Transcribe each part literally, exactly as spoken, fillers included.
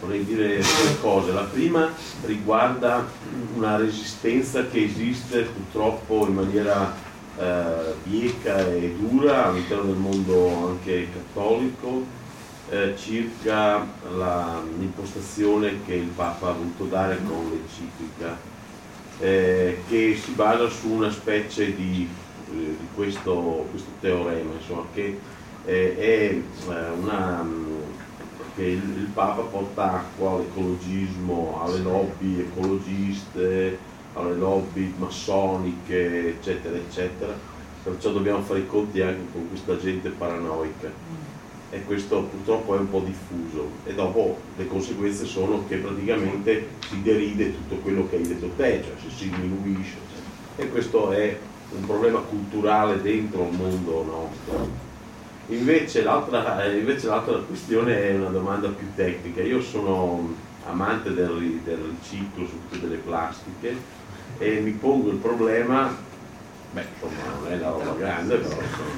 vorrei dire due cose. La prima riguarda una resistenza che esiste purtroppo in maniera eh, bieca e dura all'interno del mondo anche cattolico eh, circa la, l'impostazione che il Papa ha voluto dare con l'enciclica, eh, che si basa su una specie di, eh, di questo, questo teorema, insomma, che eh, è eh, una che il, il Papa porta acqua all'ecologismo, alle lobby ecologiste, alle lobby massoniche, eccetera, eccetera, perciò dobbiamo fare i conti anche con questa gente paranoica, e questo purtroppo è un po' diffuso, e dopo le conseguenze sono che praticamente si deride tutto quello che hai detto te, cioè si diminuisce, e questo è un problema culturale dentro il mondo nostro. Invece l'altra, invece l'altra questione è una domanda più tecnica. Io sono amante del, del riciclo, soprattutto delle plastiche, e mi pongo il problema, beh insomma non è la roba grande, però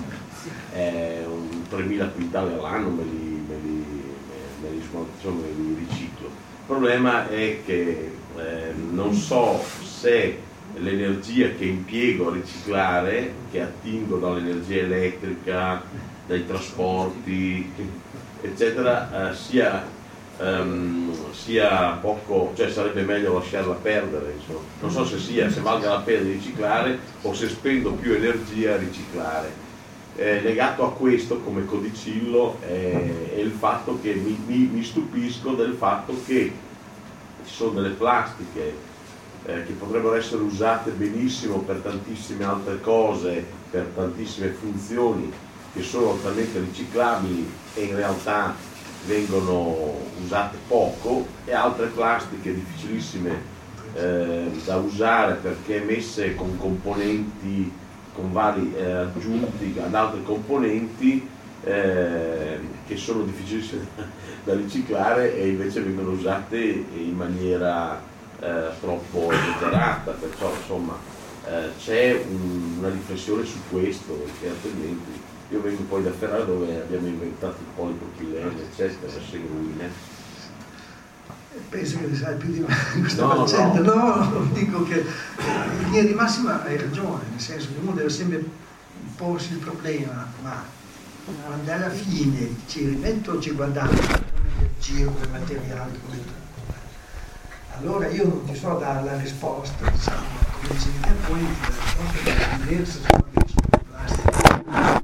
è un tremila quintali all'anno me li, me li, me li, insomma, me li riciclo. Il problema è che eh, non so se l'energia che impiego a riciclare, che attingo dall'energia elettrica, dai trasporti, eccetera, eh, sia, um, sia poco, cioè sarebbe meglio lasciarla perdere, insomma. Non so se sia, se valga la pena di riciclare o se spendo più energia a riciclare. Eh, legato a questo, come codicillo, è, è il fatto che mi, mi, mi stupisco del fatto che ci sono delle plastiche eh, che potrebbero essere usate benissimo per tantissime altre cose, per tantissime funzioni, che sono altamente riciclabili e in realtà vengono usate poco, e altre plastiche difficilissime eh, da usare perché messe con componenti, con vari eh, aggiunti ad altri componenti eh, che sono difficilissime da riciclare, e invece vengono usate in maniera eh, troppo esagerata, perciò insomma eh, c'è un, una riflessione su questo, perché altrimenti io vengo poi da Ferrara, dove abbiamo inventato il polipropilene, eccetera, le seguine. Penso che ne sai più di me in questa no, faccenda. No, no, no, dico che in linea di massima hai ragione, nel senso che uno deve sempre porsi il problema, ma quando alla fine ci rimetto o ci guadagno come energia, come materiale, come tutto. Allora io non ti so dare la risposta, diciamo, come dicevi te, poi la risposta è diversa sulla plastica.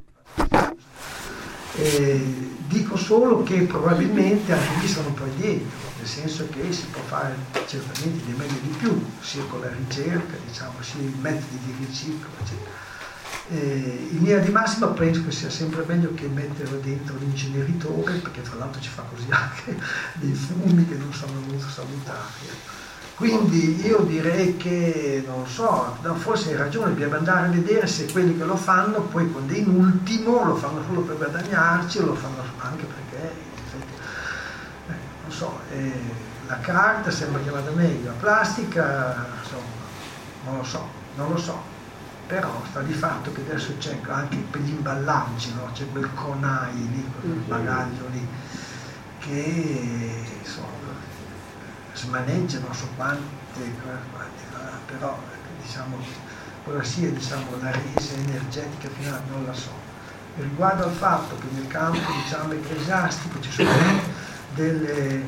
Eh, dico solo che probabilmente anche lì sono un po' indietro, nel senso che si può fare certamente di meglio di più, sia con la ricerca, diciamo, sia i metodi di riciclo, eccetera. Eh, in linea di massima penso che sia sempre meglio che metterlo dentro l'inceneritore, perché tra l'altro ci fa così anche dei fumi che non sono molto salutari. Quindi io direi che, non so, no, forse hai ragione, dobbiamo andare a vedere se quelli che lo fanno poi quando è in ultimo lo fanno solo per guadagnarci o lo fanno anche perché, eh, non so, eh, la carta sembra che vada meglio, la plastica, insomma, non lo so, non lo so. Però sta di fatto che adesso c'è anche per gli imballaggi, no? C'è quel conai lì, quel bagaglio lì, che insomma smaneggia non so quante, quante, però diciamo quella sia diciamo la resa energetica finale non la so. E riguardo al fatto che nel campo diciamo ecclesiastico ci sono delle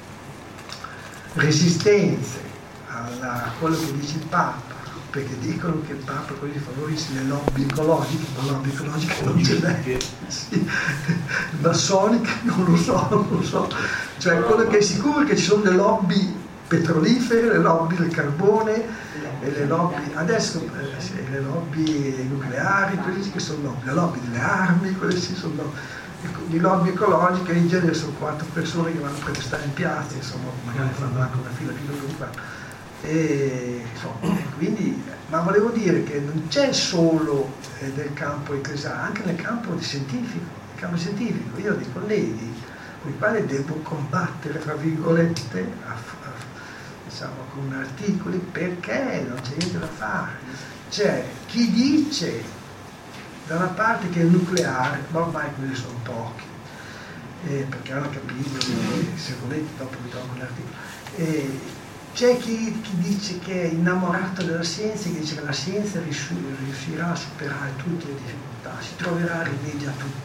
resistenze alla, a quello che dice il Papa, perché dicono che il Papa così favorisce le lobby ecologiche, ma lobby ecologiche non ce n'è, sì. Massoniche non lo so, non lo so, cioè quello che è sicuro è che ci sono le lobby petrolifere, le lobby del carbone, e le lobby, adesso eh, sì, le lobby nucleari, quelle sì che sono lobby, le lobby delle armi, quelle sì sono lobby. Di lobby ecologiche in genere sono quattro persone che vanno a protestare in piazza, insomma, magari fanno anche una fila più lunga. E, insomma, quindi, ma volevo dire che non c'è solo eh, nel campo ecclesiastico, anche nel campo scientifico, nel campo scientifico. Io ho dei colleghi con i quali devo combattere, tra virgolette, a, a, diciamo con articoli, perché non c'è niente da fare. C'è chi dice da una parte che il nucleare, ma ormai quelli sono pochi, eh, perché hanno capito, e se volete dopo vi trovo l'articolo. Eh, c'è chi, chi dice che è innamorato della scienza, che dice che la scienza riuscirà a superare tutte le difficoltà, si troverà rimedio a tutto.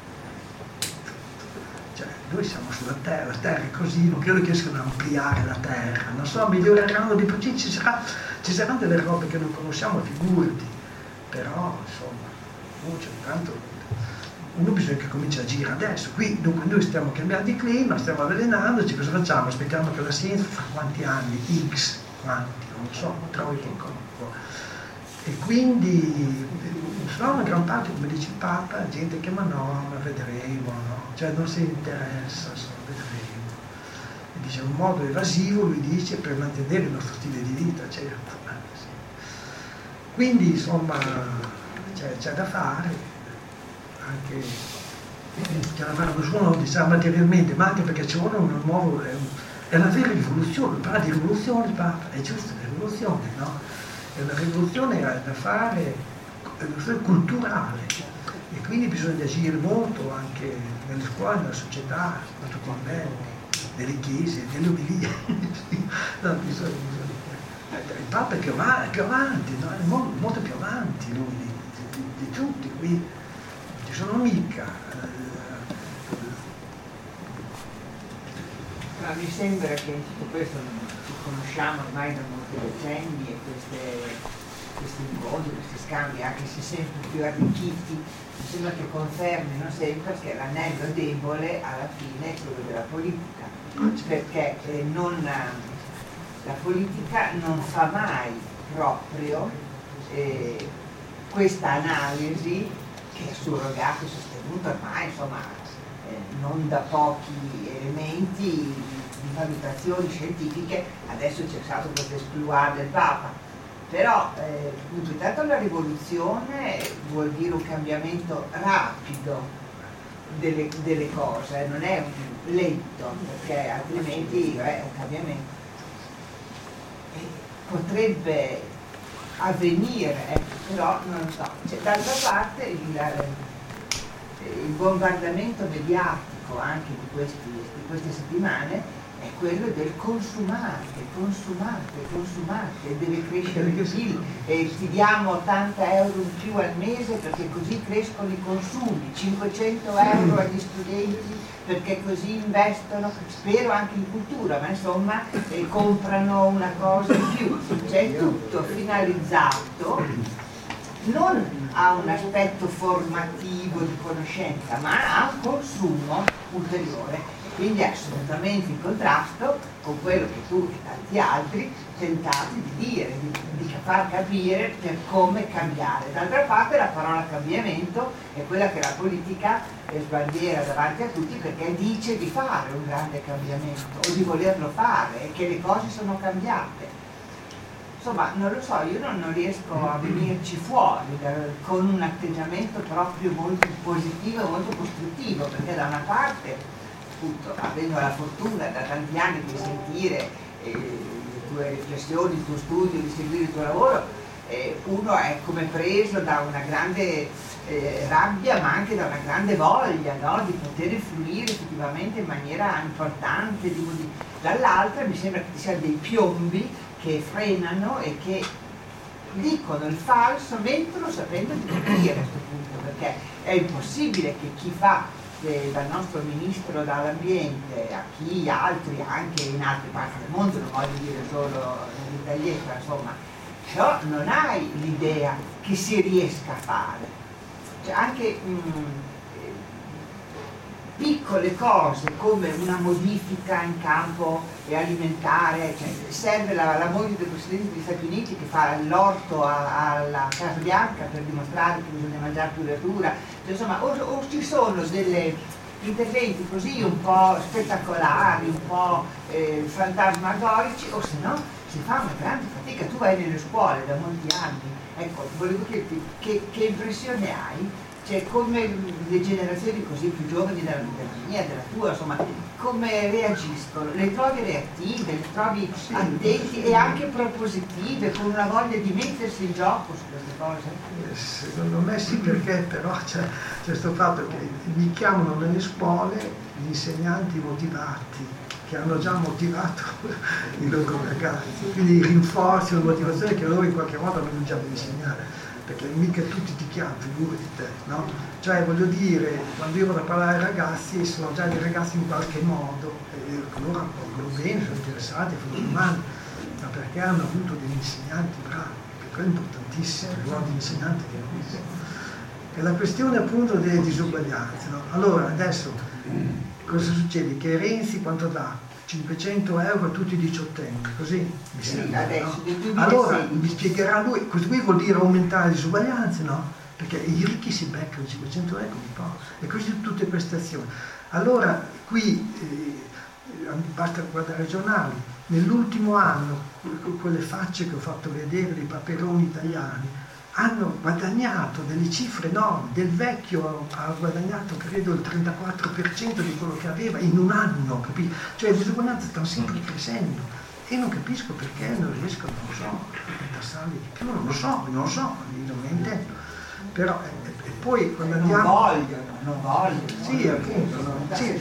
Cioè, noi siamo sulla Terra, la Terra è così, non credo che riescano a ampliare la Terra, non so, miglioreranno di più, ci, sarà, ci saranno delle robe che non conosciamo, figurati, però insomma, non c'è tanto. Uno bisogna che cominci a agire adesso. Qui dunque noi stiamo cambiando il clima, stiamo avvelenandoci, cosa facciamo? Aspettiamo che la scienza fra quanti anni? X, quanti, non lo so, trovo che conto. E quindi sarà una gran parte, come dice il Papa, gente che ma no, ma vedremo, no? Cioè non si interessa, so, vedremo. E dice un modo evasivo, lui dice, per mantenere il nostro stile di vita, certo. Sì. Quindi insomma c'è, c'è da fare. Anche che la fanno nessuno diciamo materialmente, ma anche perché ci vuole un nuovo, è, un, è una vera rivoluzione, parla di rivoluzione, Papa, è giusto, è rivoluzione, no? È una rivoluzione da fare, è una rivoluzione culturale e quindi bisogna agire molto anche nelle scuole, nella società, a tutti i livelli, nelle chiese, nelle omelie. No, bisogna, bisogna. Il Papa è più avanti, più avanti no? È molto, molto più avanti lui di, di, di, di tutti qui. Ci sono mica. Ma mi sembra che in tutto questo ci conosciamo ormai da molti decenni e queste, questi incontri, questi scambi, anche se sempre più arricchiti, mi sembra che confermino sempre che l'anello debole alla fine è quello della politica, perché eh, non, la politica non fa mai proprio eh, questa analisi che è surrogato e sostenuto ormai, insomma, eh, non da pochi elementi di, di valutazioni scientifiche. Adesso c'è stato questo esploit del Papa, però eh, intanto la rivoluzione vuol dire un cambiamento rapido delle, delle cose, non è un lento, perché altrimenti è un cambiamento. E potrebbe avvenire, ecco, però non lo so. Cioè, d'altra parte il, il bombardamento mediatico anche di, questi, di queste settimane è quello del consumate, consumate, consumate, deve crescere il P I L e ti diamo ottanta euro in più al mese perché così crescono i consumi, cinquecento euro agli studenti perché così investono, spero anche in cultura, ma insomma eh, comprano una cosa in più, cioè è tutto finalizzato non a un aspetto formativo di conoscenza, ma a un consumo ulteriore. Quindi è assolutamente in contrasto con quello che tu e tanti altri tentate di dire, di, di far capire per come cambiare. D'altra parte la parola cambiamento è quella che la politica sbandiera davanti a tutti perché dice di fare un grande cambiamento o di volerlo fare e che le cose sono cambiate. Insomma, non lo so, io non, non riesco a venirci fuori da, con un atteggiamento proprio molto positivo e molto costruttivo, perché da una parte appunto, avendo la fortuna da tanti anni di sentire eh, le tue riflessioni, il tuo studio, di seguire il tuo lavoro, eh, uno è come preso da una grande eh, rabbia ma anche da una grande voglia, no? Di poter influire effettivamente in maniera importante, di, di... dall'altra mi sembra che ci siano dei piombi che frenano e che dicono il falso mentre sapendo di capire a questo punto, perché è impossibile che chi fa dal nostro ministro dall'ambiente a chi altri anche in altre parti del mondo, non voglio dire solo nell'italietta, insomma, però non hai l'idea che si riesca a fare, cioè anche mh, piccole cose come una modifica in campo alimentare, cioè serve la, la moglie del Presidente degli Stati Uniti che fa l'orto a, alla Casa Bianca per dimostrare che bisogna mangiare più verdura, cioè, insomma, o, o ci sono degli interventi così un po' spettacolari, un po' eh, fantasmagorici, o se no si fa una grande fatica. Tu vai nelle scuole da molti anni, ecco, volevo chiederti che, che impressione hai cioè come le generazioni così più giovani della, della mia, della tua, insomma, come reagiscono? Le trovi reattive, le trovi sì, attenti e anche propositive, con una voglia di mettersi in gioco su queste cose? Secondo me sì, perché però c'è questo fatto che mi chiamano nelle scuole gli insegnanti motivati, che hanno già motivato i loro ragazzi, quindi rinforzi la motivazione che loro in qualche modo hanno già da insegnare, perché mica tutti ti chiamano, figurati te, no? Cioè voglio dire, quando io vado a parlare ai ragazzi, sono già dei ragazzi in qualche modo, e loro accolgono bene, sono interessati, fanno domande, ma perché hanno avuto degli insegnanti bravi, perché quello è importantissimo, il ruolo di insegnante che hanno. E la questione appunto delle disuguaglianze, no? Allora adesso cosa succede? Che Renzi quanto dà? cinquecento euro a tutti i diciottenni, così mi sì, sembra, adesso, no? Allora mi spiegherà lui, questo qui vuol dire aumentare le disuguaglianze, no? Perché i ricchi si beccano cinquecento euro un po', e così tutte queste azioni. Allora qui eh, basta guardare i giornali, nell'ultimo anno quelle facce che ho fatto vedere dei paperoni italiani hanno guadagnato delle cifre enormi, del vecchio ha guadagnato credo il trentaquattro per cento di quello che aveva in un anno, capito? Cioè le disuguaglianze stanno sempre crescendo e non capisco perché non riescono, non so, a tassarli di più, non lo so, non lo so, non mi intendo. Però e, e poi quando andiamo... Non vogliono, non vogliono. Sì, appunto, no? Sì,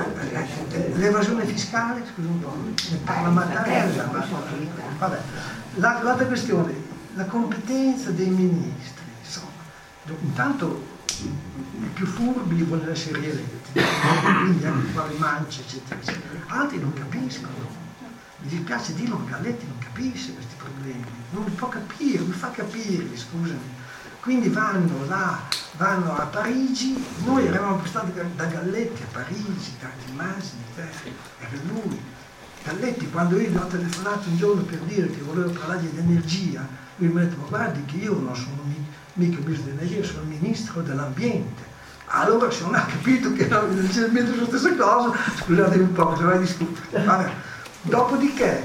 l'evasione fiscale, scusa un po', ne parla Mattarella, ma vabbè. La, l'altra questione, la competenza dei ministri, insomma, intanto i più furbi vogliono essere rieletti, quindi anche qua Manci, eccetera, eccetera. Altri non capiscono, mi dispiace dirlo, ma Galletti non capisce questi problemi, non li può capire, non li fa capire, scusami. Quindi vanno là, vanno a Parigi, noi eravamo stati da Galletti a Parigi, da immagini, era lui. Galletti, quando io gli ho telefonato un giorno per dire che volevo parlare di energia, lui mi ha detto, ma guardi che io non sono mica ministro dell'energia, sono ministro dell'ambiente. Allora se non ha capito che era leggermente la stessa cosa, scusatemi un po', cosa vai a discutere. Vabbè. Dopodiché,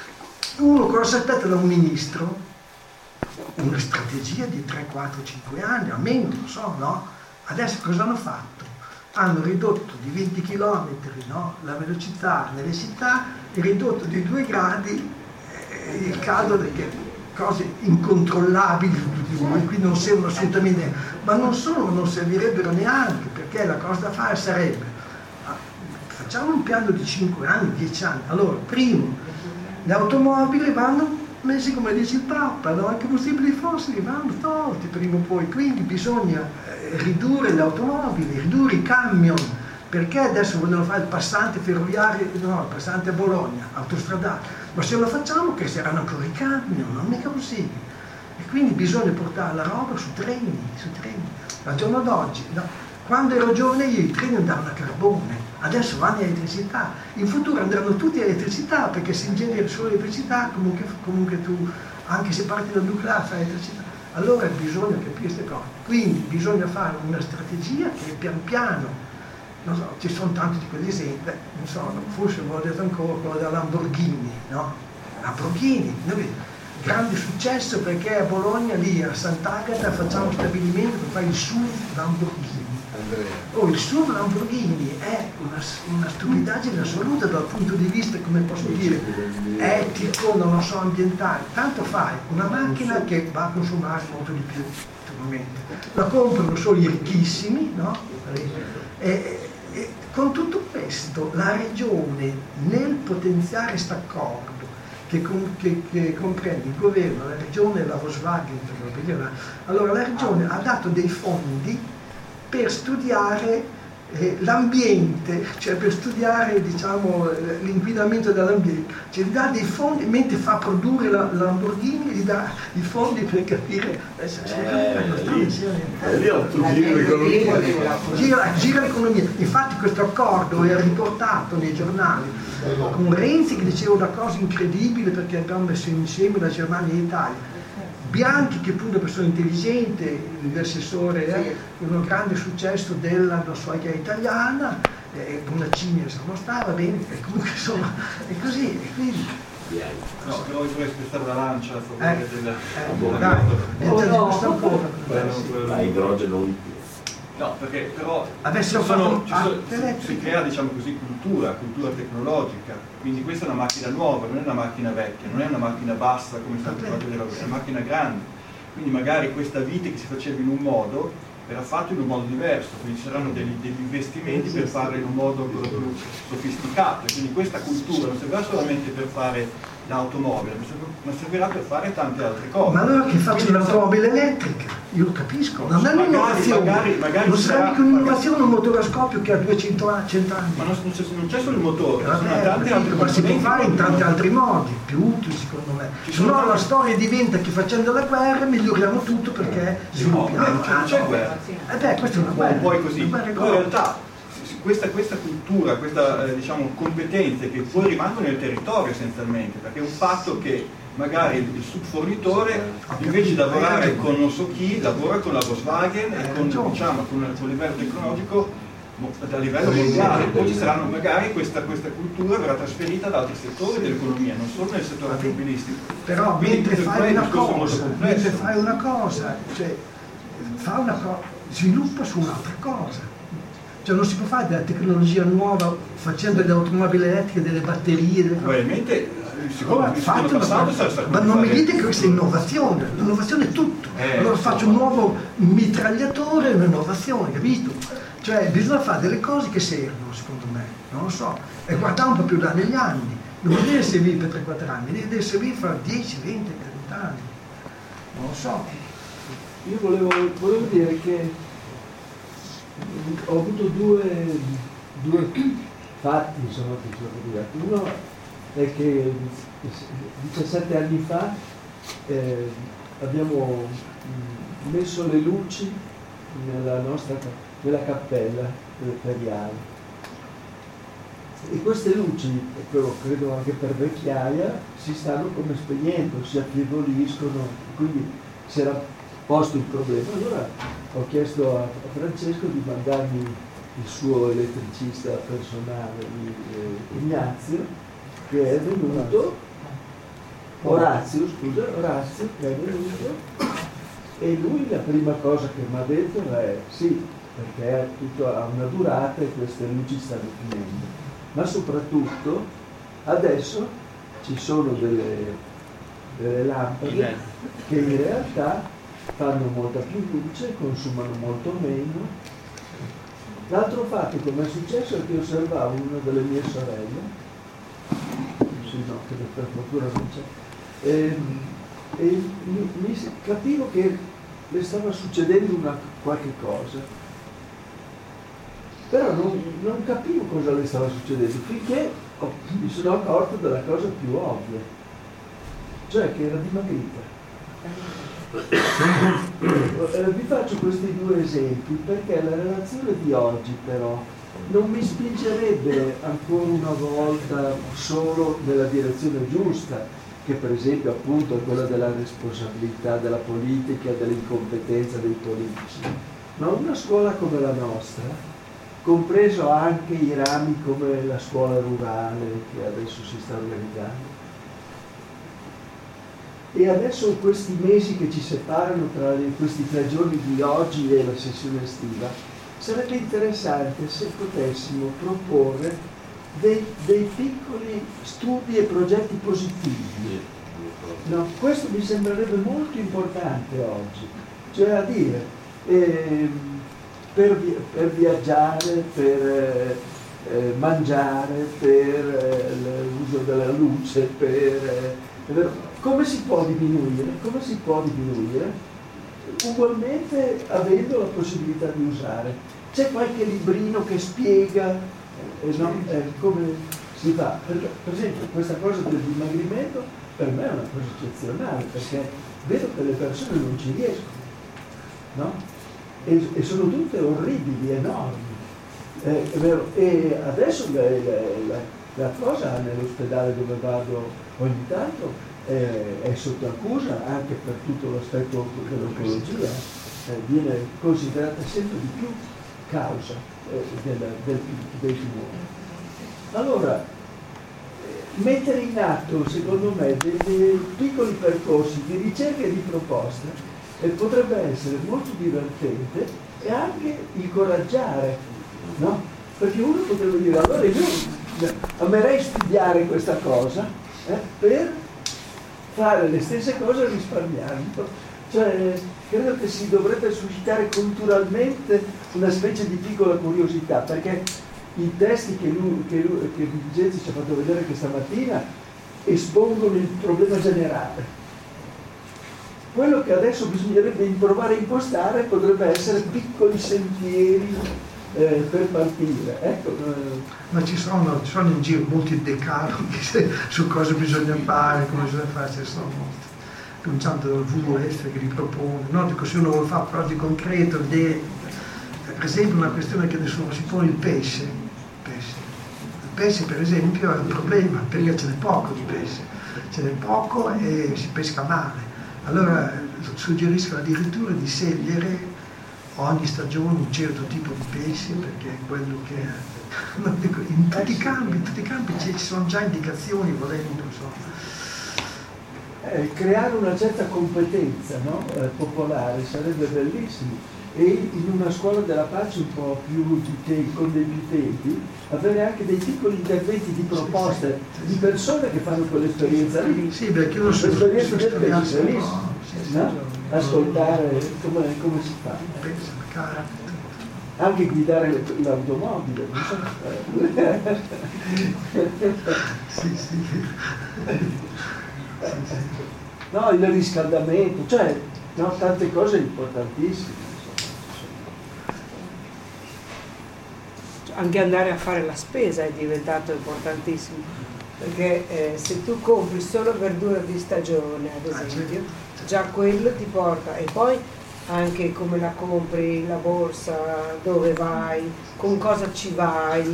uno cosa si aspetta da un ministro? Una strategia di tre, quattro, cinque anni, almeno, non so, no? Adesso cosa hanno fatto? Hanno ridotto di venti chilometri, no? La velocità nelle città, e ridotto di due gradi eh, il caldo, perché cose incontrollabili, qui non servono assolutamente, ma non solo, non servirebbero neanche, perché la cosa da fare sarebbe, facciamo un piano di cinque anni, dieci anni. Allora, primo, le automobili vanno messi, come dice il Papa, no? Anche i combustibili fossili vanno tolti prima o poi, quindi bisogna eh, ridurre le automobili, ridurre i camion, perché adesso vogliono fare il passante ferroviario, no, il passante a Bologna, autostradale, ma se lo facciamo che saranno ancora i camion, non è mica possibile. E quindi bisogna portare la roba su treni, su treni. Al giorno d'oggi, no? Quando ero giovane io i treni andavano a carbone, adesso vanno a elettricità, in futuro andranno tutti a elettricità, perché se generi solo elettricità, comunque, comunque tu, anche se parti dal nucleare, fai elettricità. Allora bisogna capire queste cose, quindi bisogna fare una strategia che pian piano, non so, ci sono tanti di quegli esempi, non so, forse ve l'ho detto ancora, quello della Lamborghini, no? Lamborghini, noi, grande successo perché a Bologna, lì a Sant'Agata, facciamo un stabilimento che fa il S U V Lamborghini. Oh, il S U V Lamborghini è una, una stupidaggine assoluta dal punto di vista, come posso dire, etico, non lo so, ambientale. Tanto fai una macchina che va a consumare molto di più, naturalmente. La comprano solo i ricchissimi, no? E, e con tutto questo la regione, nel potenziare questo accordo che, che, che comprende il governo, la regione e la Volkswagen, allora la regione ha dato dei fondi per studiare eh, l'ambiente, cioè per studiare, diciamo, l'inquinamento dell'ambiente, cioè gli dà dei fondi mentre fa produrre la, la Lamborghini, gli dà i fondi per capire eh, gira, gira l'economia. Infatti questo accordo è riportato nei giornali con Renzi che diceva una cosa incredibile, perché abbiamo messo insieme la Germania e l'Italia. Bianchi, che pure una persona intelligente, l'intercessore, eh, un grande successo della non so, italiana, eh, Bonaccini non stava bene, e comunque insomma è così, e quindi... No, però io vorrei spostare la lancia a favore eh, della... Eh, dai, oh, no. La idrogeno No, perché però Avessero ci sono, fatto ci sono, arte si, elettrica. si crea, diciamo così, cultura, cultura tecnologica, quindi questa è una macchina nuova, non è una macchina vecchia, non è una macchina bassa come è stato fatto vedere, è una macchina grande, quindi magari questa vite che si faceva in un modo era fatto in un modo diverso, quindi ci saranno degli, degli investimenti per farlo in un modo ancora più sofisticato, e quindi questa cultura non servirà solamente per fare l'automobile, ma servirà per fare tante altre cose. Ma allora che faccio l'automobile elettrica? Io lo capisco, non è un'innovazione, magari, magari non sarà sarà, mica un'innovazione un motore a scoppio che ha duecento anni. Ma non, non, c'è, non c'è solo il motore, ci sono Vabbè, tanti altri ma si può componenti. fare in tanti altri modi, più utili secondo me. Ci Se sono no tanti- la storia diventa che facendo la guerra miglioriamo tutto perché sviluppiamo. No, non c'è guerra. Eh beh, questa è una Un guerra. po' così, una guerra però in realtà questa, questa cultura, questa eh, diciamo, competenze che poi rimangono nel territorio essenzialmente, perché è un fatto che magari il subfornitore invece di lavorare con non so chi, lavora con la Volkswagen e con, diciamo, con, con un livello tecnologico mo- a livello mondiale, poi ci saranno magari questa, questa cultura verrà trasferita ad altri settori dell'economia, non solo nel settore automobilistico. Però Quindi mentre questo fai è un una discorso molto cosa, complesso. mentre fai una cosa, cioè fa una cosa, sviluppa su un'altra cosa. Cioè non si può fare della tecnologia nuova facendo delle automobili elettriche, delle batterie. Delle... Probabilmente il secondo, Allora, il secondo fatelo, passaggio sarà stato ma non mi fare- dite che questa è innovazione, l'innovazione è tutto. Eh, allora insomma. faccio un nuovo mitragliatore, è un'innovazione, capito? Cioè bisogna fare delle cose che servono, secondo me, non lo so, e guardare un po' più là negli anni, non deve servire per tre quattro anni, deve servire fra dieci, venti, trenta anni, non lo so. Io volevo, volevo dire che ho avuto due, due fatti insomma, che sono capitati. Uno è che diciassette anni fa eh, abbiamo messo le luci nella nostra nella cappella feriale e queste luci, però credo anche per vecchiaia, si stanno come spegnendo, si affievoliscono, quindi si era posto il problema. Allora ho chiesto a Francesco di mandarmi il suo elettricista personale, Ignazio, che è venuto, Orazio, scusa, Orazio, che è venuto, e lui la prima cosa che mi ha detto è sì, perché tutto ha una durata e queste luci stanno finendo, ma soprattutto adesso ci sono delle, delle lampade che in realtà fanno molta più luce, consumano molto meno. L'altro fatto che mi è successo è che osservavo una delle mie sorelle, sì, no, che per fortuna non c'è, e, e mi, mi capivo che le stava succedendo una qualche cosa, però non, non capivo cosa le stava succedendo finché ho, mi sono accorto della cosa più ovvia, cioè che era dimagrita. Vi faccio questi due esempi perché la relazione di oggi però non mi spingerebbe ancora una volta solo nella direzione giusta, che per esempio appunto è quella della responsabilità della politica, dell'incompetenza dei politici, ma una scuola come la nostra, compreso anche i rami come la scuola rurale che adesso si sta organizzando, e adesso questi mesi che ci separano tra le, questi tre giorni di oggi e la sessione estiva, sarebbe interessante se potessimo proporre dei, dei piccoli studi e progetti positivi. No, questo mi sembrerebbe molto importante oggi, cioè a dire eh, per, vi, per viaggiare, per eh, mangiare, per eh, l'uso della luce, per eh, come si può diminuire? Come si può diminuire? Ugualmente avendo la possibilità di usare. C'è qualche librino che spiega eh, no? eh, come si fa? Per, per esempio questa cosa del dimagrimento per me è una cosa eccezionale, perché vedo che le persone non ci riescono, no? E, e sono tutte orribili, enormi. Eh, è vero. E adesso la, la, la, la cosa nell'ospedale dove vado ogni tanto è sotto accusa anche per tutto l'aspetto dell'oncologia, eh, viene considerata sempre di più causa eh, del, del, dei tumori. Allora, eh, mettere in atto, secondo me, dei, dei piccoli percorsi di ricerca e di proposta eh, potrebbe essere molto divertente e anche incoraggiare, no? Perché uno potrebbe dire, allora io amerei studiare questa cosa eh, per fare le stesse cose risparmiando. Cioè, credo che si dovrebbe suscitare culturalmente una specie di piccola curiosità, perché i testi che, lui, che, lui, che Vincenzi ci ha fatto vedere questa mattina espongono il problema generale. Quello che adesso bisognerebbe provare a impostare potrebbe essere piccoli sentieri eh, per partire. Ecco, eh. Ma ci sono, ci sono in giro molti decaloghi su cosa bisogna fare, come bisogna fare, ci sono molti. Cominciando dal V W F che li propone, no? Dico, se uno vuole fare però di concreto, de... per esempio una questione che nessuno si pone, il pesce. il pesce. Il pesce per esempio è un problema, perché ce n'è poco di pesce, ce n'è poco e si pesca male. Allora suggerisco addirittura di scegliere ogni stagione un certo tipo di pesce, perché è quello che è. No, dico, in tutti i campi, in tutti i campi ci sono già indicazioni, volendo, insomma. Eh, creare una certa competenza, no? eh, popolare sarebbe bellissimo, e in una scuola della pace un po' più di te, con dei più tempi, avere anche dei piccoli interventi di proposte di persone che fanno quell'esperienza lì. Sì, perché io so, l'esperienza del so, pesce è lì, no? no? Ascoltare come, come si fa. Anche guidare l'automobile, non so. Sì, sì. No, il riscaldamento, cioè no, tante cose importantissime. Anche andare a fare la spesa è diventato importantissimo, perché eh, se tu compri solo verdura di stagione, ad esempio, già quello ti porta, e poi anche come la compri, la borsa, dove vai, con cosa ci vai.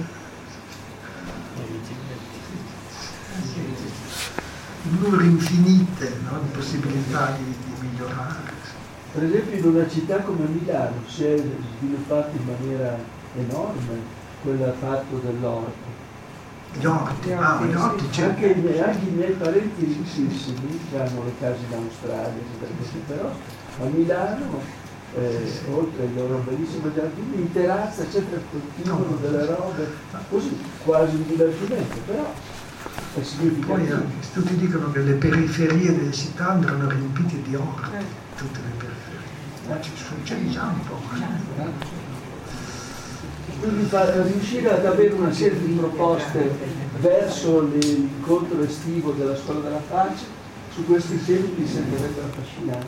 Numero infinite, no? Di possibilità di, di migliorare. Per esempio in una città come Milano si è sviluppato in maniera enorme quel fatto dell'orto. Gli orti, ah, gli orti c'è. Anche i miei, anche i miei parenti ricchissimi che hanno le case in Australia, però a Milano, eh, oltre ai loro bellissimi giardini, in terrazza eccetera, coltivano delle robe, così quasi un divertimento, però è significativo. Poi eh, tutti dicono che le periferie delle città andranno riempite di orti, tutte le periferie. Ma ci succede già un po'. Eh? Quindi fa, riuscire ad avere una serie di proposte verso l'incontro estivo della Scuola della Pace su questi temi mi sembrerebbe affascinante.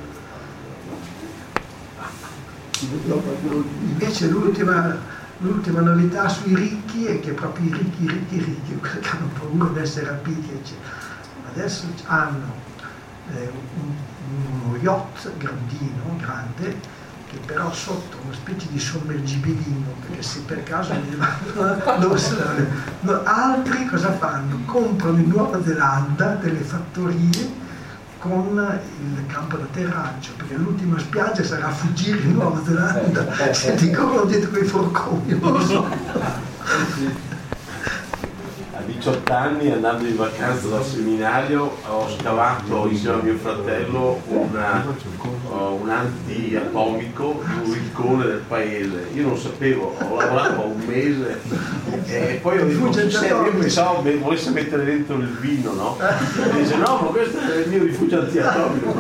Invece l'ultima, l'ultima novità sui ricchi è che proprio i ricchi, ricchi, ricchi, quelli che hanno paura di essere rapiti, eccetera, adesso hanno eh, un, uno yacht grandino, grande, che però sotto una specie di sommergibilino, perché se per caso lo no, altri cosa fanno? Comprano in Nuova Zelanda delle fattorie con il campo d'atterraggio, perché l'ultima spiaggia sarà fuggire in Nuova Zelanda, se ti corrono dietro quei forconi, non lo so. A diciotto anni, andando in vacanza dal seminario, ho scavato insieme a mio fratello una, uh, un antiatomico in un riccone del paese. Io non sapevo, ho lavorato un mese e poi ho detto, io pensavo che volesse mettere dentro il vino, no? E dice no, ma questo è il mio rifugio antiatomico.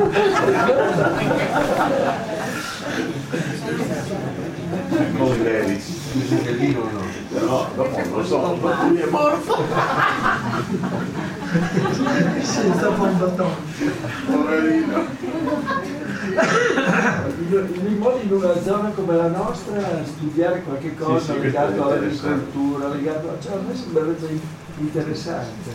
Cose veri, che vino no, però dopo non lo so, lui è morto. Senza bombatone. Poverino. In una zona come la nostra studiare qualche cosa sì, sì, legato all'agricoltura, legato a... cioè, a me sembrerebbe interessante.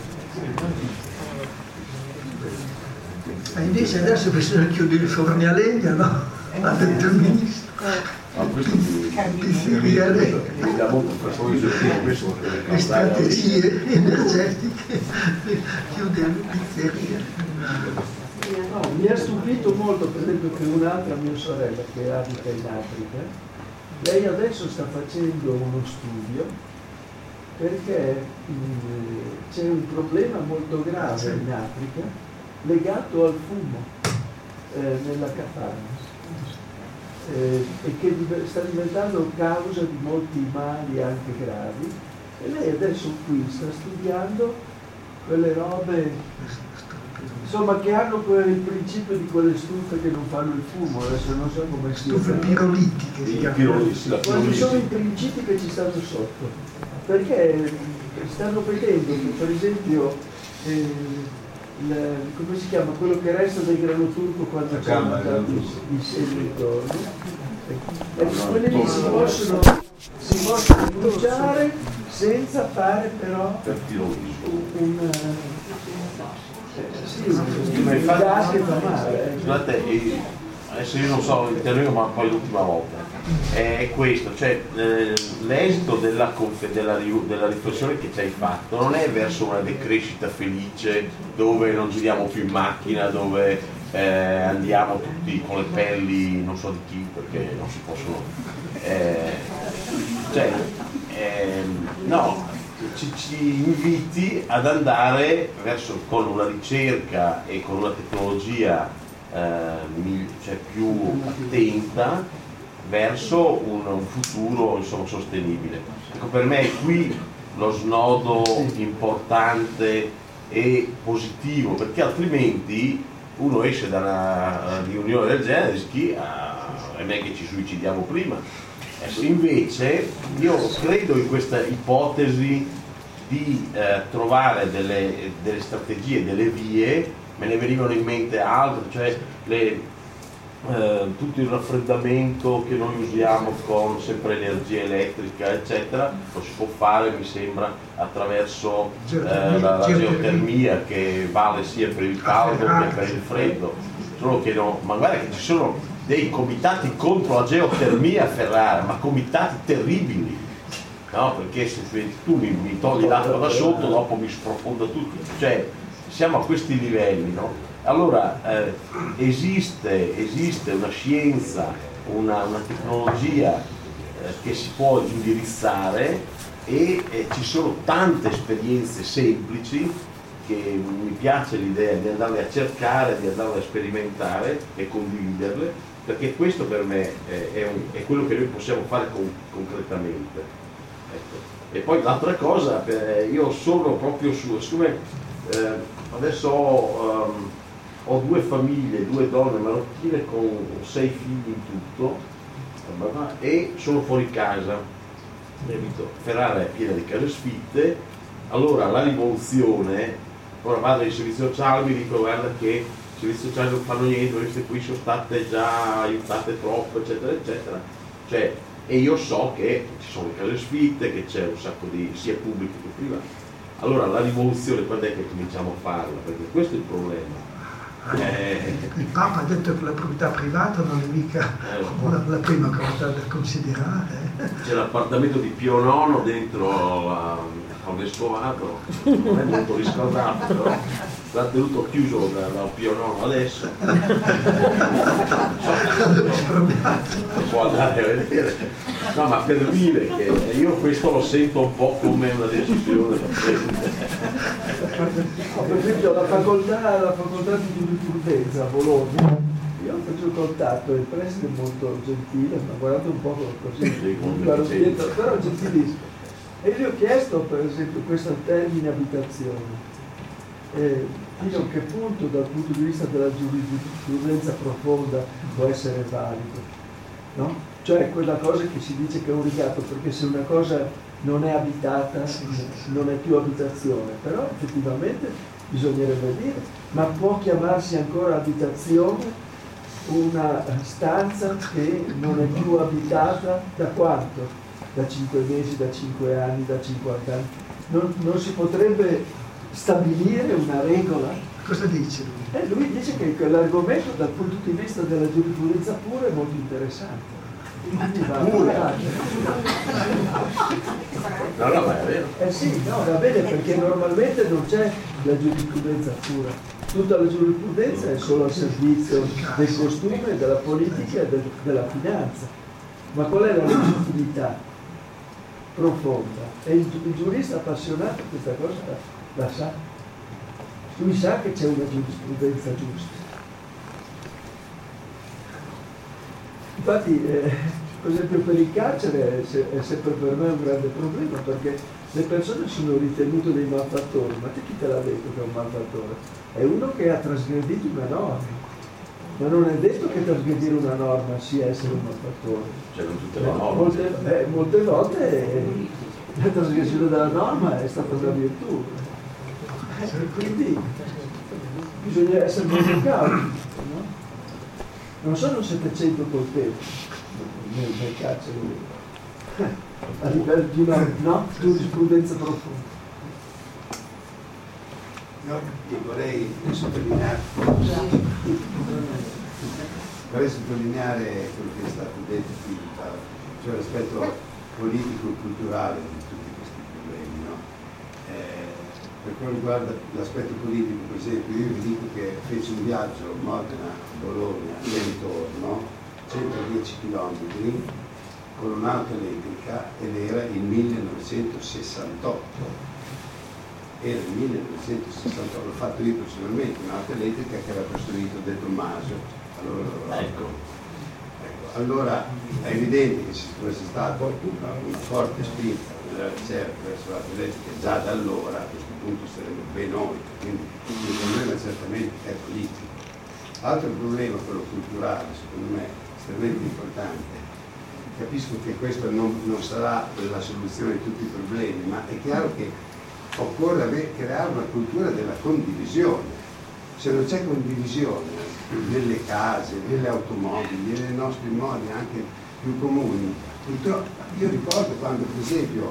Ma invece adesso bisogna chiudere i forni a legna, no? Ha detto il ministro. Ma questo mi dà molto fastidio, questo le strategie energetiche, chiude le pizzerie. No, mi ha stupito molto per esempio che un'altra mia sorella che abita in Africa, lei adesso sta facendo uno studio perché mh, c'è un problema molto grave in Africa legato al fumo eh, nella campagna. eh, e che div- sta diventando causa di molti mali anche gravi, e lei adesso qui sta studiando quelle robe, insomma, che hanno quel principio di quelle stufe che non fanno il fumo, adesso non so come si stufe pirolitiche si chiamano. Quali sono i principi che ci stanno sotto? Perché stanno vedendo che, per esempio, eh, il, come si chiama, quello che resta del grano turco quando c'è di seguito, ecco, quelli lì si possono, si possono bruciare senza fare però un, un sì, ma un infatti, gas che fa male. eh. scusate, eh, adesso io non so intervengo, ma poi l'ultima volta è questo, cioè eh, l'esito della, conf- della, ri- della riflessione che ci hai fatto non è verso una decrescita felice dove non giriamo più in macchina, dove eh, andiamo tutti con le pelli non so di chi, perché non si possono eh, cioè ehm, no, ci, ci inviti ad andare verso, con una ricerca e con una tecnologia eh, mil- cioè più attenta verso un, un futuro, insomma, sostenibile. Ecco, per me è qui lo snodo importante e positivo, perché altrimenti uno esce da una riunione del genere e dice ah, è me che ci suicidiamo prima. Ecco, invece io credo in questa ipotesi di eh, trovare delle, delle strategie, delle vie, me ne venivano in mente altre, cioè le Eh, tutto il raffreddamento che noi usiamo con sempre energia elettrica eccetera lo si può fare, mi sembra, attraverso eh, la, la geotermia, che vale sia per il caldo che per il freddo, solo che no, ma guarda che ci sono dei comitati contro la geotermia a Ferrara, ma comitati terribili, no? Perché se tu mi, mi togli l'acqua da sotto dopo mi sprofonda tutto, cioè siamo a questi livelli, no? Allora eh, esiste, esiste una scienza, una, una tecnologia eh, che si può indirizzare e eh, ci sono tante esperienze semplici che mi piace l'idea di andarle a cercare, di andarle a sperimentare e condividerle, perché questo per me è, è, un, è quello che noi possiamo fare con, concretamente. Ecco. E poi l'altra cosa, eh, io sono proprio su, siccome eh, adesso ho... Um, ho due famiglie, due donne marocchine con sei figli in tutto e sono fuori casa. Ferrara è piena di case sfitte, allora la rivoluzione, ora vado in servizio sociale, mi dico guarda che i servizi sociali non fanno niente, queste qui sono state già aiutate troppo, eccetera, eccetera. Cioè, e io so che ci sono le case sfitte, che c'è un sacco di sia pubbliche che private. Allora la rivoluzione quando è che cominciamo a farla? Perché questo è il problema. Eh, il Papa ha detto che la proprietà privata non è mica eh, la, la prima cosa da considerare. C'è l'appartamento di Pio nono dentro a, al Vescovato, non è molto riscaldato, però l'ha tenuto chiuso da, da Pio nono adesso. Lo può andare a vedere. No, ma per dire che io questo lo sento un po' come una decisione da prendere. Per esempio la facoltà, la facoltà di giurisprudenza a Bologna, io ho preso contatto, il preside è molto gentile, mi ha guardato un po' così, dietro, però gentilissimo. E gli ho chiesto per esempio questo termine abitazione, eh, fino a che punto dal punto di vista della giurisprudenza profonda può essere valido, no? Cioè quella cosa che si dice che è un ricatto, perché se una cosa non è abitata non è più abitazione, però effettivamente bisognerebbe dire, ma può chiamarsi ancora abitazione una stanza che non è più abitata da quanto? Da cinque mesi, da cinque anni, da cinquanta anni? Non, non si potrebbe stabilire una regola? Cosa dice lui? Eh, lui dice che l'argomento dal punto di vista della giurisprudenza pura è molto interessante. Pura. No, no, ma è vero. Eh sì, no, va bene, perché normalmente non c'è la giurisprudenza pura. Tutta la giurisprudenza è solo al servizio del costume, della politica e del, della finanza. Ma qual è la legittimità profonda? E il, il giurista appassionato questa cosa la, la sa. Lui sa che c'è una giurisprudenza giusta. Infatti, eh, per esempio per il carcere è, se- è sempre per me un grande problema, perché le persone sono ritenute dei malfattori, ma chi te l'ha detto che è un malfattore? È uno che ha trasgredito una norma. Ma non è detto che trasgredire una norma sia essere un malfattore. Cioè non tutte le No, norme. molte, eh, molte volte eh, la trasgressione della norma è stata una virtù. Eh, quindi bisogna essere molto cauti, no? Non sono settecento coltelli nel, nel carcere, eh, a livello di una no, giurisprudenza profonda. Io vorrei sottolineare, vorrei sottolineare quello che è stato detto qui, cioè l'aspetto politico e culturale di tutti questi problemi. No? Eh, per quanto riguarda l'aspetto politico, per esempio, io vi dico che feci un viaggio Modena-Bologna e intorno, centodieci chilometri, con un'auto elettrica, ed era il millenovecentosessantotto. Era il millenovecentosessantotto, l'ho fatto io personalmente, un'auto elettrica che era costruito De Tommaso. Allora, Ecco. ecco, allora è evidente che se fosse stata una, una forte spinta nella ricerca verso l'auto elettrica già da allora, a questo punto saremmo ben oltre, quindi il problema certamente è politico. Altro problema, quello culturale, secondo me estremamente importante. Capisco che questo non, non sarà la soluzione di tutti i problemi, ma è chiaro che occorre ave- creare una cultura della condivisione. Se non c'è condivisione nelle case, nelle automobili, nei nostri modi anche più comuni, purtroppo, io ricordo quando per esempio,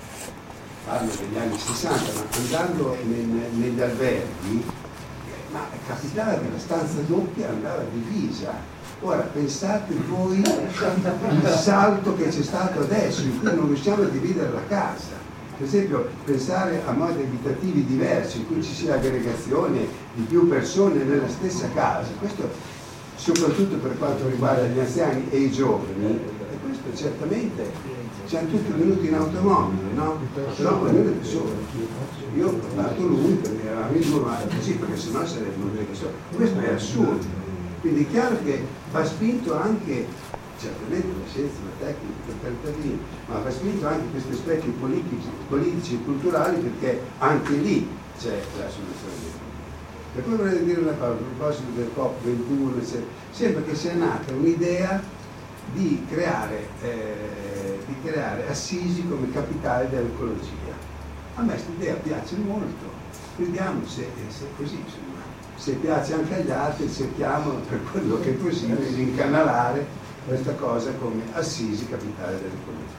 parlo degli anni sessanta, ma andando nel- negli alberghi, eh, ma capitava che la stanza doppia andava divisa. Ora pensate voi il salto che c'è stato adesso, in cui non riusciamo a dividere la casa. Per esempio pensare a modi abitativi diversi, in cui ci sia aggregazione di più persone nella stessa casa, questo soprattutto per quanto riguarda gli anziani e i giovani, e questo certamente siamo tutti venuti in automobile, no? Però ognuno è solo. Io ho portato lui perché eravamo in due, ma così, perché sennò saremmo due che solo. Questo è assurdo. Quindi è chiaro che va spinto anche, certamente la scienza, la tecnica, per carità di Dio, ma va spinto anche questi aspetti politici, politici e culturali, perché anche lì c'è la soluzione. E poi vorrei dire una cosa, a proposito del COP ventuno, eccetera. Sembra che sia nata un'idea di creare, eh, di creare Assisi come capitale dell'ecologia. A me questa idea piace molto, vediamo se, se è così, insomma. Se piace anche agli altri, cerchiamo per quello che è possibile di incanalare questa cosa come Assisi, capitale dell'ecologia.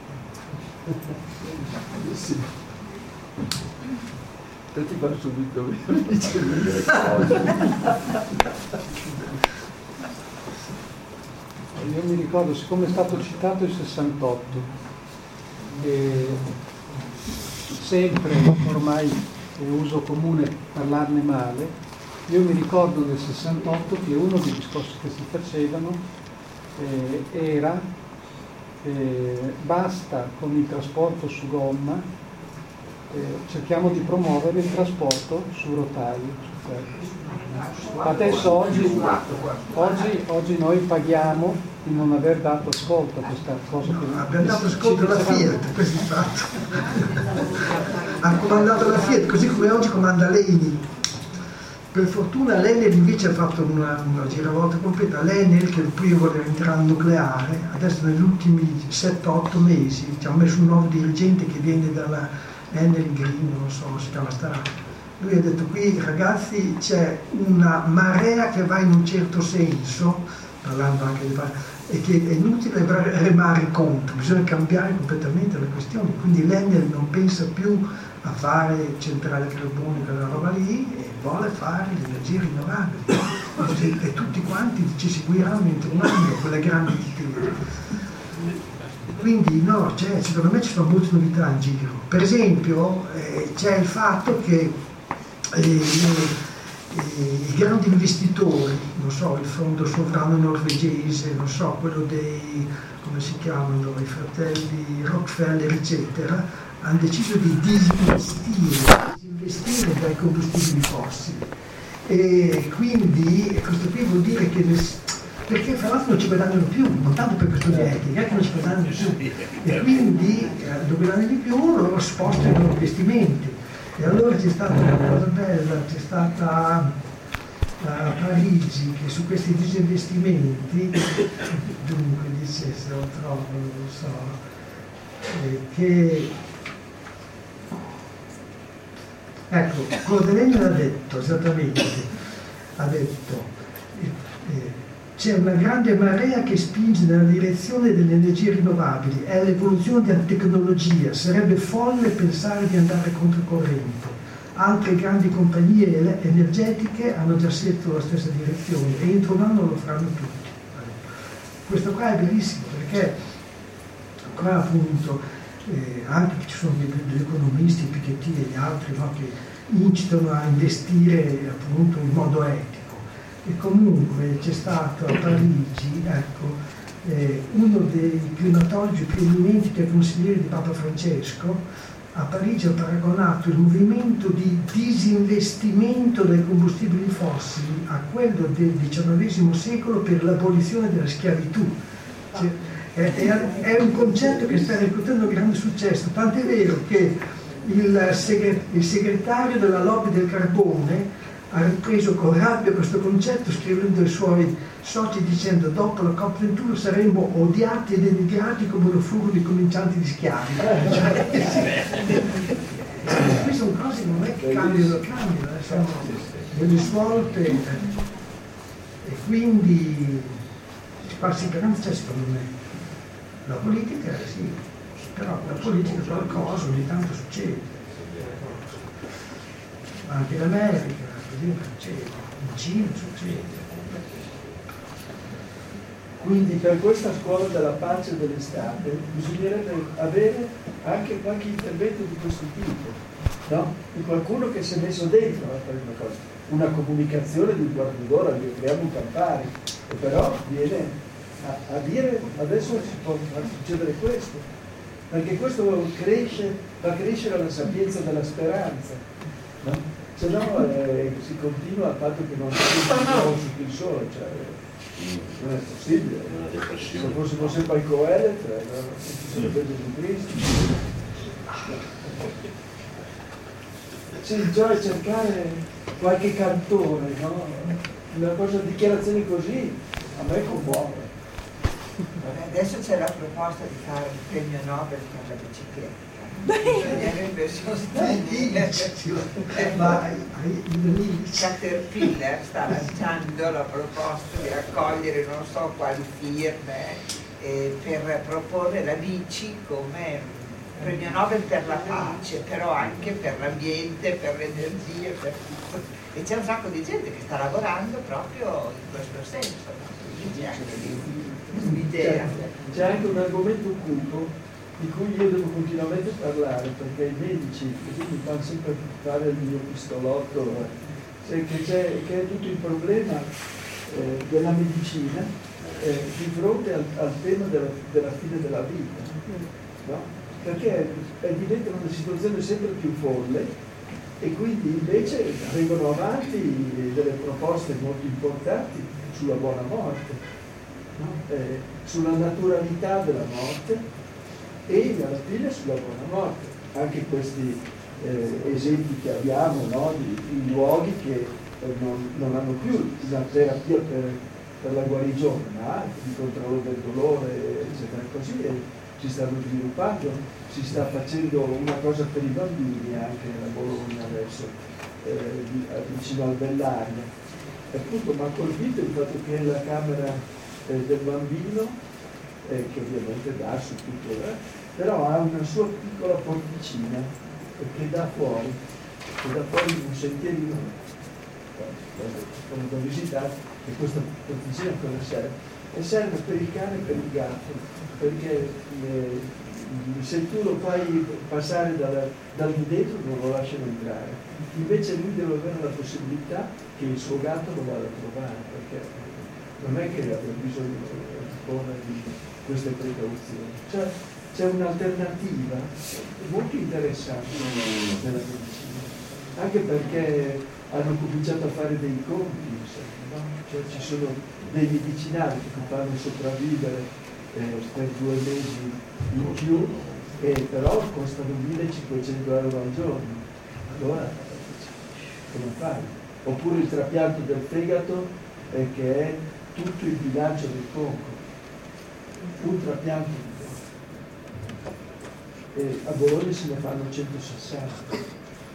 Sì. Te ti fa subito dice Io mi ricordo, siccome è stato citato il sessantotto, e sempre ormai è uso comune parlarne male, io mi ricordo nel sessantotto che uno dei discorsi che si facevano eh, era eh, basta con il trasporto su gomma, eh, cerchiamo di promuovere il trasporto su rotaie. Adesso oggi, oggi, oggi noi paghiamo di non aver dato ascolto a questa cosa che abbiamo dato ascolto alla Fiat, questo è il fatto. Ha comandato la Fiat così come oggi comanda l'Eni. Per fortuna l'Enel invece ha fatto una, una giravolta completa. L'Enel, che prima voleva entrare al nucleare, adesso negli ultimi sette otto mesi ci ha messo un nuovo dirigente che viene dalla Enel Green, non so come si chiama sta. Lui ha detto: qui ragazzi c'è una marea che va in un certo senso, parlando anche di e che è inutile remare contro, bisogna cambiare completamente le questioni. Quindi l'Enel non pensa più a fare centrale carbonica, quella roba lì, e vuole fare le energie rinnovabili. E tutti quanti ci seguiranno entro un anno quelle grandi titoli. Quindi no, cioè, secondo me ci sono molte novità in giro. Per esempio eh, c'è il fatto che eh, i grandi investitori, non so, il fondo sovrano norvegese, non so, quello dei, come si chiamano, i fratelli Rockefeller, eccetera, hanno deciso di disinvestire, disinvestire dai combustibili fossili. E quindi questo qui vuol dire che perché fra l'altro non ci guadagnano più, non tanto per questo di etica, che non ci guadagnano più, e quindi eh, dove guadagnano di più loro spostano i loro investimenti. E allora c'è stata una cosa bella, c'è stata a Parigi che su questi disinvestimenti, dunque dice se lo trovo, non lo so, eh, che ecco, Claude ha detto esattamente, ha detto eh, c'è una grande marea che spinge nella direzione delle energie rinnovabili, è l'evoluzione della tecnologia, sarebbe folle pensare di andare controcorrente. Altre grandi compagnie energetiche hanno già scelto la stessa direzione e entro un anno lo faranno tutti. Questo qua è bellissimo perché qua appunto eh, anche ci sono degli economisti, Piketty e gli altri, no, che incitano a investire appunto in modo etico. E comunque c'è stato a Parigi, ecco, eh, uno dei climatologi più eminenti che è consigliere di Papa Francesco, a Parigi ha paragonato il movimento di disinvestimento dai combustibili fossili a quello del diciannovesimo secolo per l'abolizione della schiavitù. Cioè, è, è, è un concetto che sta riscuotendo grande successo, tant'è vero che il, segre, il segretario della lobby del carbone ha ripreso con rabbia questo concetto scrivendo ai suoi soci dicendo dopo la COP ventuno saremo odiati e denigrati come lo furono i comincianti di schiavi. Cioè, qui sono cose che non è che cambiano, cambiano, sono delle svolte e quindi speranza c'è secondo me. La politica sì, però la politica qualcosa ogni tanto succede. Anche in America. In Cina succede. Quindi per questa scuola della pace dell'estate bisognerebbe avere anche qualche intervento di questo tipo, no? Di qualcuno che si è messo dentro a fare una cosa, una comunicazione di un quarto d'ora, gli creiamo un Campari, e però viene a, a dire adesso si può far succedere questo, perché questo cresce, fa crescere la sapienza della speranza, no? Se no eh, si continua al fatto che non si più il sole, cioè, non è possibile. Se fossimo sempre al Coelet, eh, non ci sarebbe Gesù Cristo. Sì, cioè cercare qualche cantore, no? Una cosa, dichiarazioni così, a me commuove. Adesso c'è la proposta di fare il premio Nobel per la bicicletta. Bisognerebbe sostenere ma Caterpillar sta lanciando la proposta di raccogliere non so quali firme eh, per proporre la bici come premio Nobel per la pace, però anche per l'ambiente, per l'energia, per tutto. E c'è un sacco di gente che sta lavorando proprio in questo senso, quindi c'è anche un'idea. C'è anche un argomento cupo di cui io devo continuamente parlare, perché i medici così mi fanno sempre fare il mio pistolotto, cioè che, c'è, che è tutto il problema eh, della medicina eh, di fronte al, al tema della, della fine della vita, no? Perché eh, diventa una situazione sempre più folle e quindi invece vengono avanti delle proposte molto importanti sulla buona morte, no? eh, sulla naturalità della morte e alla fine sulla buona morte. Anche questi eh, esempi che abbiamo, no? di, di luoghi che eh, non, non hanno più una terapia per, per la guarigione, ma anche di controllo del dolore, eccetera, così e si stanno sviluppando, si sta facendo una cosa per i bambini anche a Bologna adesso, eh, vicino al Bellaria. E appunto mi ha colpito il fatto che la camera eh, del bambino Eh, che ovviamente dà su tutto, eh, però ha una sua piccola porticina che dà fuori, che dà fuori un sentierino, quando da visitare, e questa porticina cosa serve? E serve per il cane e per il gatto, perché eh, se tu lo fai passare dal, dal di dentro non lo lasciano entrare, invece lui deve avere la possibilità che il suo gatto lo vada a trovare, perché non è che abbia bisogno di queste precauzioni, cioè c'è un'alternativa molto interessante nella medicina. anche perché hanno cominciato a fare dei conti, no? Cioè ci sono dei medicinali che ti fanno sopravvivere eh, per due mesi in più, e però costano millecinquecento euro al giorno. Allora come fai? Oppure il trapianto del fegato, eh, che è tutto il bilancio del poco, un trapianto di poco. E a Bologna se ne fanno centosessanta.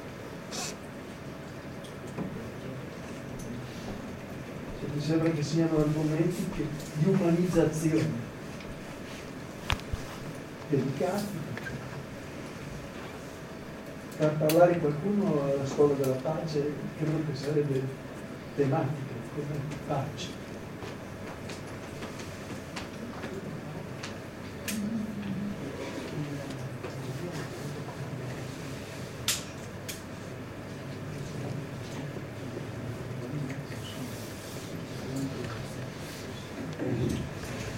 Mi sembra che siano argomenti che, di umanizzazione delicati. Per parlare qualcuno alla scuola della pace credo che sarebbe tematica come pace.